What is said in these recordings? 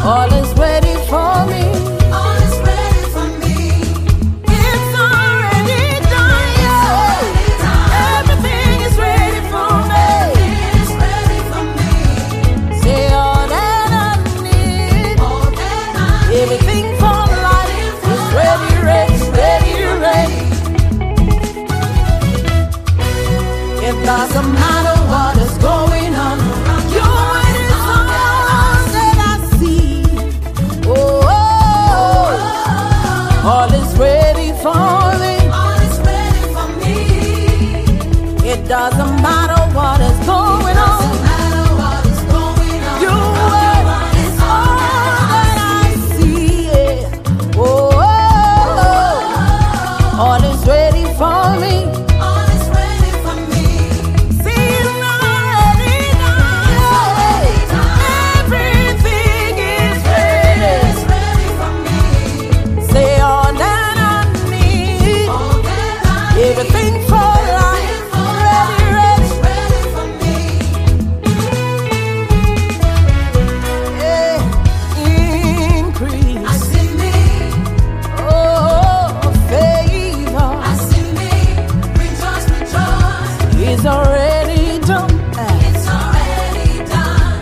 All is ready for me. All is ready for me. It's already done. Yeah. Everything is ready for me. It's ready for me. Say all that I need. All that I need. Everything for life is ready, ready, ready, ready. It doesn't matter what is going on. You're in the songs that I see. Oh, all is ready for me. All is ready for me. It doesn't matter what is going on. Doesn't matter what is going on. Your word is all that I see. Yeah. Oh, all is ready for me. All is ready for me. See, it's already done. Everything is ready. It's ready for me. Say all that I need. All that I need. Everything for life. Ready, ready. It's ready for me. Yeah. Increase. I see me. Oh, favor I see me. Rejoice, rejoice. is already done. It's already done.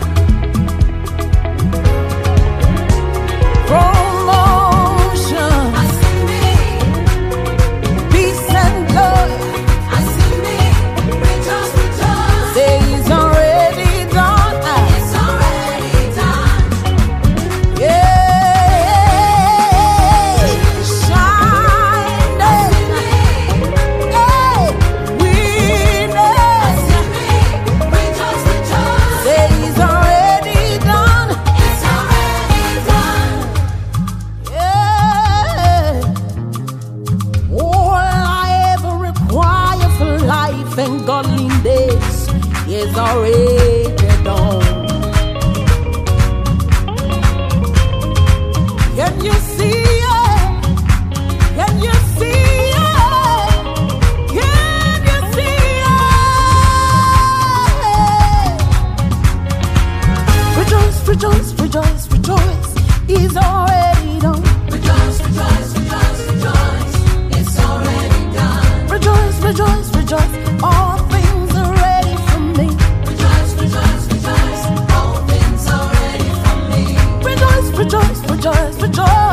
Promotion, I see me. peace and joy. I see me. Rejoice, rejoice. Say it's already done. It's already done. Yeah, shine. I see me. Hey, we I know. see me. Rejoice, rejoice. Say it's already done. It's already done. Yeah. All I ever require for life and godliness is already done. Can you see it? Can you see it? Can you see it? Rejoice, rejoice, rejoice, rejoice. He's already done. Rejoice, rejoice, rejoice, rejoice. It's already done. Rejoice, rejoice, rejoice. All things are ready for me. Rejoice, rejoice, rejoice. All things are ready for me. Rejoice, rejoice, rejoice, rejoice.